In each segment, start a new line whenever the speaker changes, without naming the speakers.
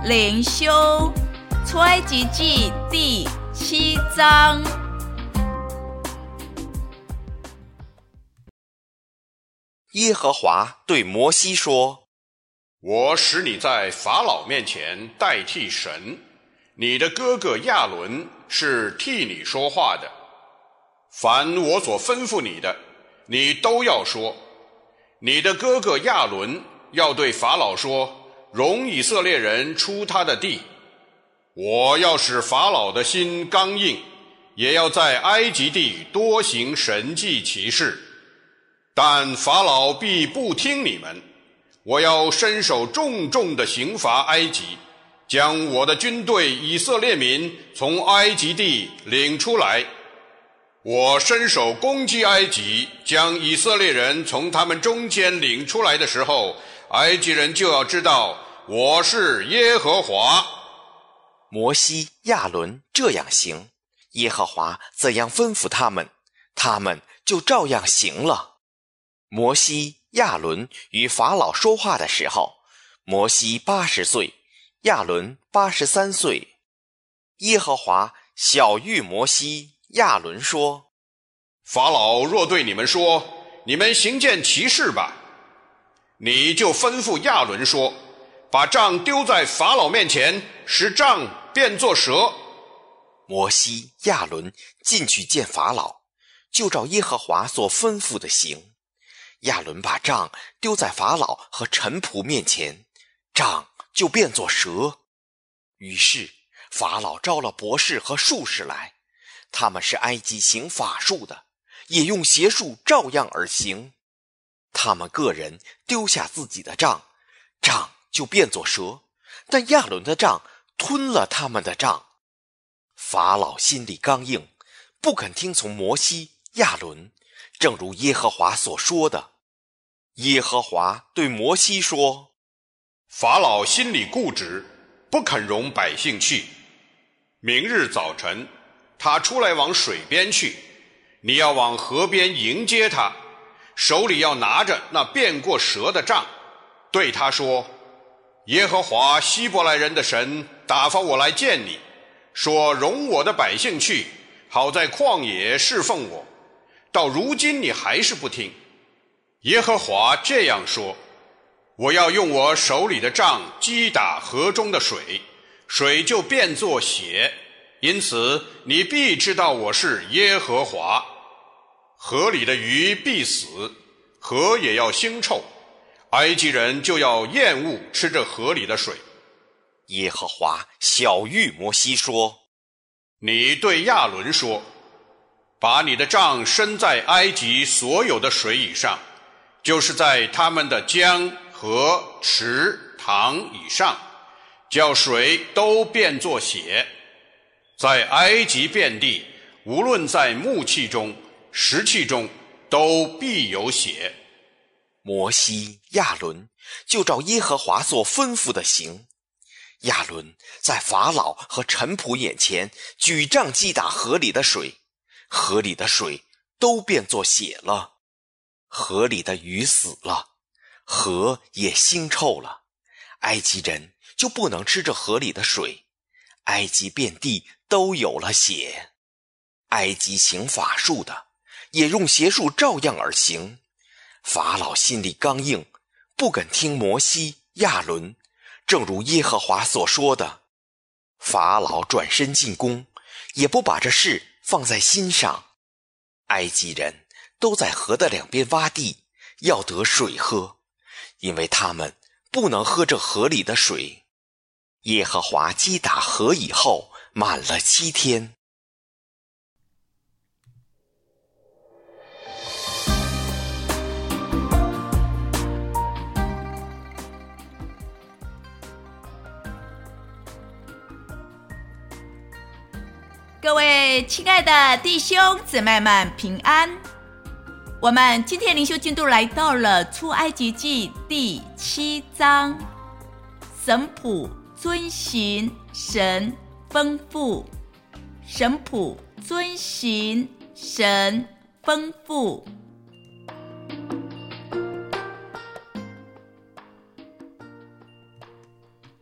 灵修出埃及记第7章。
耶和华对摩西说：
我使你在法老面前代替神，你的哥哥亚伦是替你说话的。凡我所吩咐你的，你都要说。你的哥哥亚伦要对法老说，容以色列人出他的地。我要使法老的心刚硬，也要在埃及地多行神迹奇事。但法老必不听你们，我要伸手重重地刑罚埃及，将我的军队以色列民从埃及地领出来。我伸手攻击埃及，将以色列人从他们中间领出来的时候，埃及人就要知道我是耶和华。
摩西、亚伦这样行，耶和华怎样吩咐他们，他们就照样行了。摩西、亚伦与法老说话的时候，摩西80岁，亚伦83岁。耶和华晓谕摩西、亚伦说：
法老若对你们说，你们行件奇事吧，你就吩咐亚伦说，把杖丢在法老面前，使杖变作蛇。
摩西、亚伦进去见法老，就照耶和华所吩咐的行。亚伦把杖丢在法老和臣仆面前，杖就变作蛇。于是法老招了博士和术士来，他们是埃及行法术的，也用邪术照样而行。他们个人丢下自己的杖，杖就变作蛇，但亚伦的杖吞了他们的杖。法老心里刚硬，不肯听从摩西、亚伦，正如耶和华所说的。耶和华对摩西说：
法老心里固执，不肯容百姓去。明日早晨，他出来往水边去，你要往河边迎接他，手里要拿着那变过蛇的杖，对他说：耶和华希伯来人的神打发我来见你，说容我的百姓去，好在旷野侍奉我。到如今你还是不听。耶和华这样说：我要用我手里的杖击打河中的水，水就变作血，因此你必知道我是耶和华。河里的鱼必死，河也要腥臭，埃及人就要厌恶吃这河里的水。
耶和华晓谕摩西说：
你对亚伦说，把你的杖伸在埃及所有的水以上，就是在他们的江、河、池、塘以上，叫水都变作血。在埃及遍地，无论在木器中、石器中，都必有血。
摩西、亚伦就照耶和华所吩咐的行。亚伦在法老和臣仆眼前举杖击打河里的水，河里的水都变作血了。河里的鱼死了，河也腥臭了，埃及人就不能吃这河里的水，埃及遍地都有了血。埃及行法术的，也用邪术照样而行。法老心里刚硬，不肯听摩西、亚伦，正如耶和华所说的。法老转身进宫，也不把这事放在心上。埃及人都在河的两边洼地，要得水喝，因为他们不能喝这河里的水。耶和华击打河以后，满了7天。
各位亲爱的弟兄姊妹们平安。我们今天灵修进度来到了出埃及记第7章。神仆遵行神吩咐，神仆遵行神吩咐。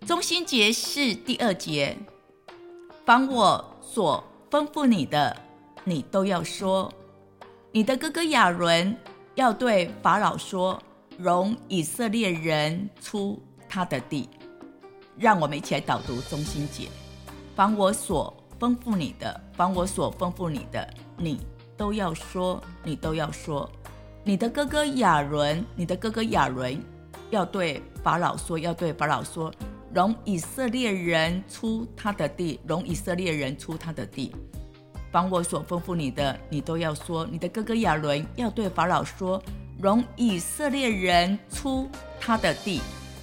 中心节是第2节，凡我所吩咐你的，你都要说。你的哥哥亚伦要对法老说，容以色列人出他的地。让我们一起来导读中心节。凡我所吩咐你的，凡我所吩咐你的，你都要说，你都要说。你的哥哥亚伦要对法老说，要对法老说，容以色列人出他的地，容以色列人出他的地。凡我所吩咐你的，你都要说。你的哥哥亚伦要对法老说，容以色列人出他的地。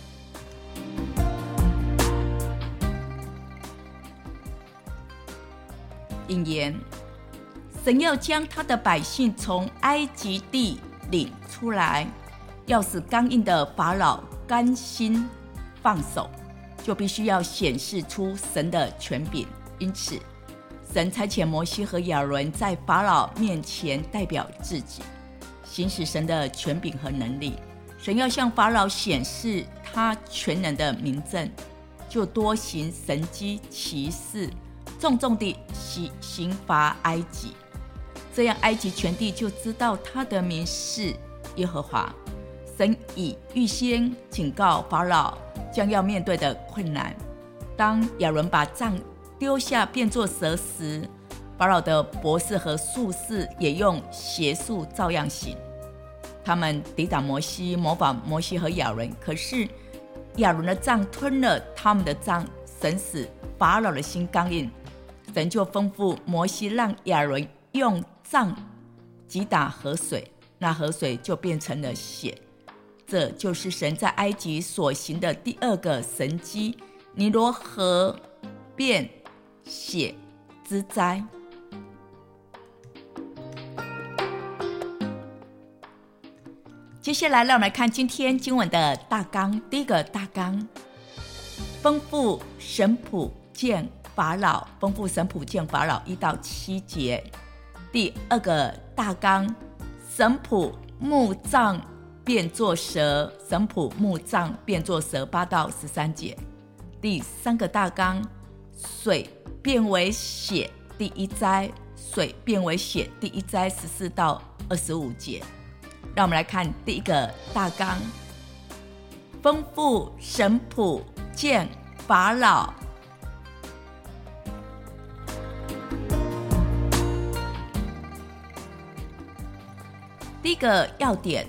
引言：神要将他的百姓从埃及地领出来，要使刚硬的法老甘心放手，就必须要显示出神的权柄。因此神差遣摩西和亚伦在法老面前代表自己，行使神的权柄和能力。神要向法老显示他全能的明证，就多行神迹奇事，重重地刑罚埃及，这样埃及全地就知道他的名是耶和华。神已预先警告法老将要面对的困难。当亚伦把杖丢下变作蛇时，法老的博士和术士也用邪术照样行。他们抵挡摩西，模仿摩西和亚伦，可是亚伦的杖吞了他们的杖，神使法老的心刚硬。神就吩咐摩西让亚伦用杖击打河水，那河水就变成了血。这就是神在埃及所行的第2个神迹，尼罗河变血之灾。接下来让我们来看今天经文的大纲。第1个大纲，吩咐神仆见法老，吩咐神仆见法老1到7节。第2个大纲，神仆木杖变作蛇，神仆木杖变作蛇8到13节。第3个大纲，水变为血第1灾，水变为血第1灾14到25节。让我们来看第1个大纲，吩咐神仆见法老。第1个要点，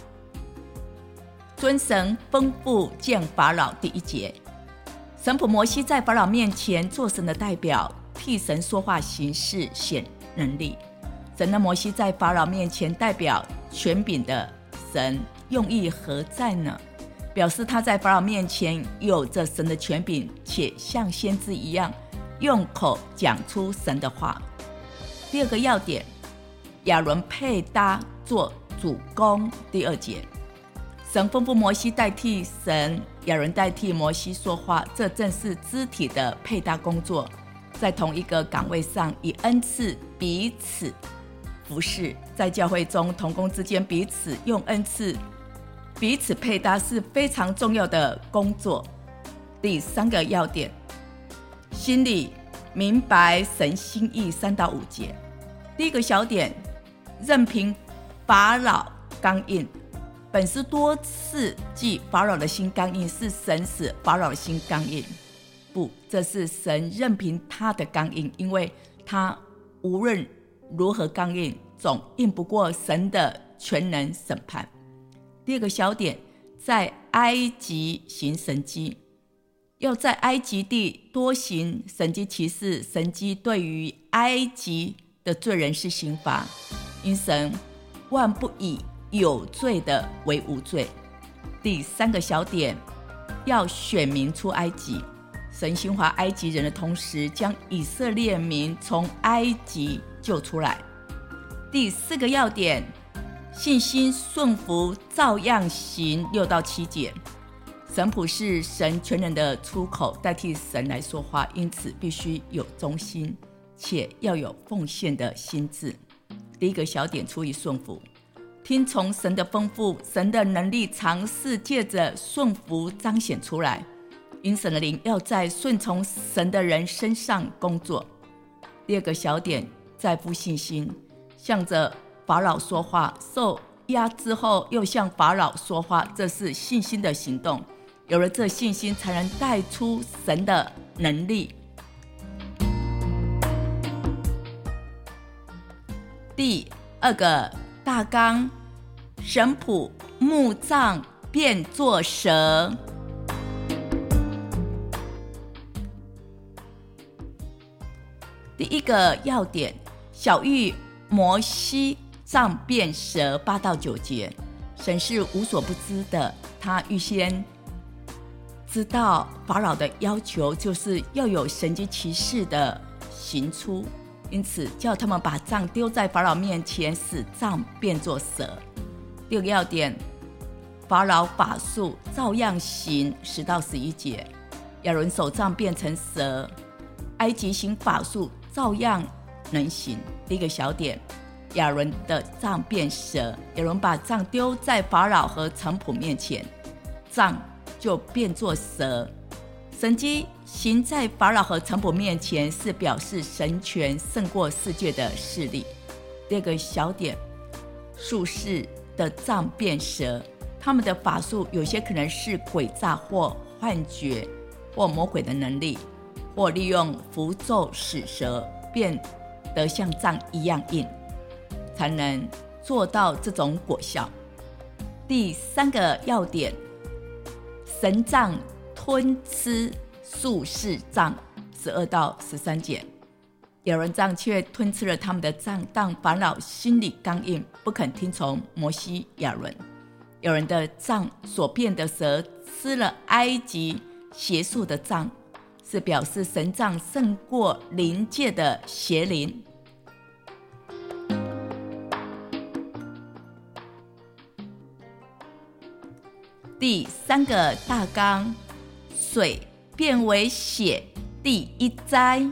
遵神吩咐见法老第1节。神仆摩西在法老面前做神的代表，替神说话行事显能力。神的摩西在法老面前代表权柄的神，用意何在呢？表示他在法老面前有着神的权柄，且像先知一样用口讲出神的话。第2个要点，亚伦配搭做主工第2节。神吩咐摩西代替神，亚伦代替摩西说话，这正是肢体的配搭工作，在同一个岗位上以恩赐彼此服侍。在教会中，同工之间彼此用恩赐彼此配搭是非常重要的工作。第3个要点，心里明白神心意3到5节。第1个小点，任凭法老刚硬。本是多次记法老的心刚硬，是神使法老的心刚硬？不，这是神任凭他的刚硬，因为他无论如何刚硬，总硬不过神的全能审判。第2个小点，在埃及行神迹，要在埃及地多行神迹奇事。神迹对于埃及的罪人是刑罚，因神万不以有罪的为无罪。第3个小点，要选民出埃及。神刑罚埃及人的同时，将以色列民从埃及救出来。第4个要点，信心顺服照样行6到7节。神仆是神全能的出口，代替神来说话，因此必须有忠心，且要有奉献的心志。第1个小点，出于顺服，听从神的吩咐，神的能力尝试借着顺服彰显出来。 因神的灵要在顺从神的人身上工作。第二个小点，再复信心，向着法老说话，受压之后又向法老说话，这是信心的行动。有了这信心，才能带出神的能力。第二个大纲，神仆木杖变作蛇。第一个要点，小谕摩西杖变蛇8到9节。神是无所不知的，他预先知道法老的要求就是要有神迹奇事的行出，因此叫他们把杖丢在法老面前，使杖变作蛇。第二个要点，法老法术照样行10到11节。亚伦手杖变成蛇，埃及行法术照样能行。第一个小点，亚伦的杖变蛇，亚伦把杖丢在法老和臣仆面前，杖就变作蛇。神迹行在法老和臣仆面前，是表示神权胜过世界的势力。第二个小点，术士的杖变蛇，他们的法术有些可能是诡诈或幻觉或魔鬼的能力，或利用符咒使蛇变得像杖一样硬，才能做到这种果效。第三个要点，神杖吞吃术士杖12到13节。亚伦杖却吞吃了他们的杖，但法老心里刚硬，不肯听从摩西亚伦。亚伦的杖所变的蛇吃了埃及邪术的杖，是表示神杖胜过灵界的邪灵。第三个大纲，水变为血，第一灾。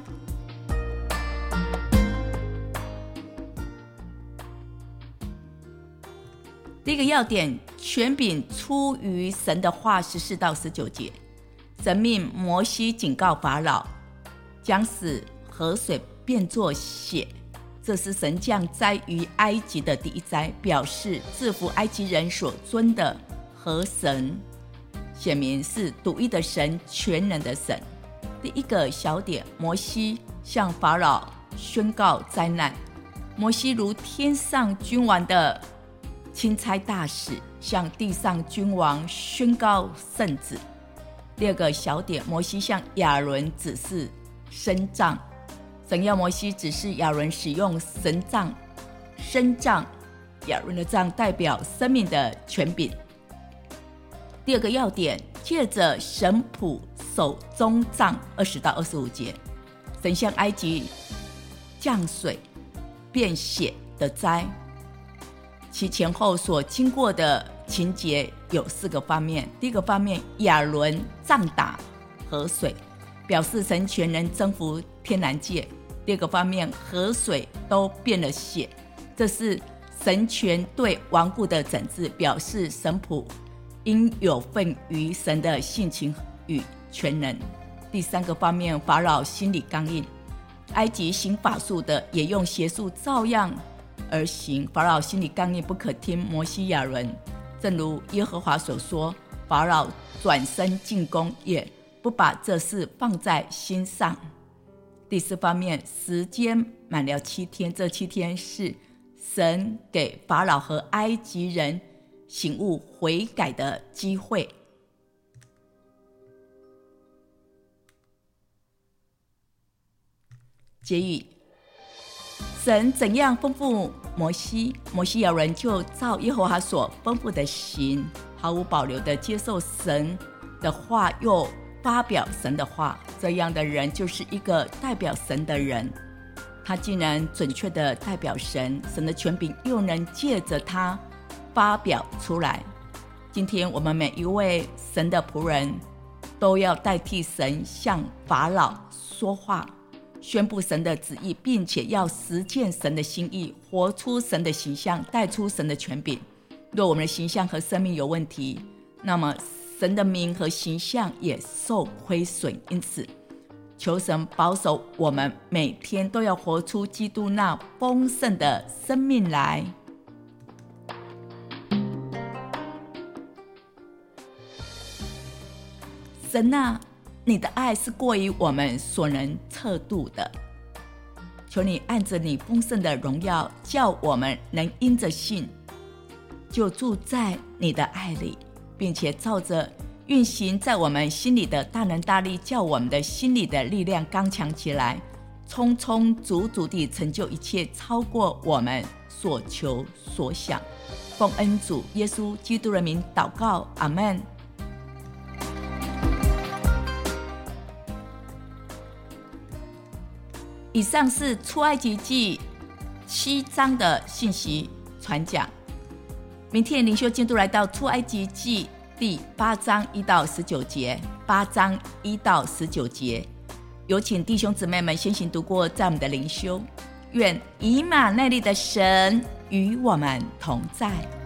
第一个要点，权柄出于神的话14到19节。神命摩西警告法老，将使河水变作血，这是神降灾于埃及的第一灾，表示制服埃及人所尊的河神，显明是独一的神，全能的神。第一个小点，摩西向法老宣告灾难。摩西如天上君王的钦差大使，向地上君王宣告圣旨。第二个小点，摩西向亚伦指示伸杖，神要摩西指示亚伦使用神杖伸杖，亚伦的杖代表生命的权柄。第二个要点，借着神仆手中杖20到25节，神向埃及降水变血的灾，其前后所经过的情节有4个方面。第一个方面，亚伦杖打河水，表示神全能征服天然界。第二个方面，河水都变了血，这是神权对顽固的整治，表示神仆应有份于神的性情与全能。第三个方面，法老心里刚硬，埃及行法术的也用邪术照样而行，法老心里刚硬，不可听摩西亚伦。正如耶和华所说，法老转身进攻，也不把这事放在心上。第四方面，时间满了7天，这7天是神给法老和埃及人醒悟悔改的机会。结语，神怎样吩咐摩西，摩西亚伦就照耶和华所吩咐的行，毫无保留的接受神的话，又发表神的话。这样的人就是一个代表神的人，他既能准确的代表神，神的权柄又能借着他发表出来。今天我们每一位神的仆人都要代替神向法老说话，宣布神的旨意，并且要实践神的心意，活出神的形象，带出神的权柄。若我们的形象和生命有问题，那么神的名和形象也受亏损。因此求神保守我们每天都要活出基督那丰盛的生命来。神啊，你的爱是过于我们所能测度的，求你按着你丰盛的荣耀，叫我们能因着信就住在你的爱里，并且照着运行在我们心里的大能大力，叫我们的心里的力量刚强起来，充充足足地成就一切，超过我们所求所想。奉恩主耶稣基督的名祷告，阿们。以上是出埃及记7章的信息传讲。明天灵修进度来到出埃及记第8章1到19节，8章1到19节，有请弟兄姊妹们先行读过在我们的灵修。愿以马内利的神与我们同在。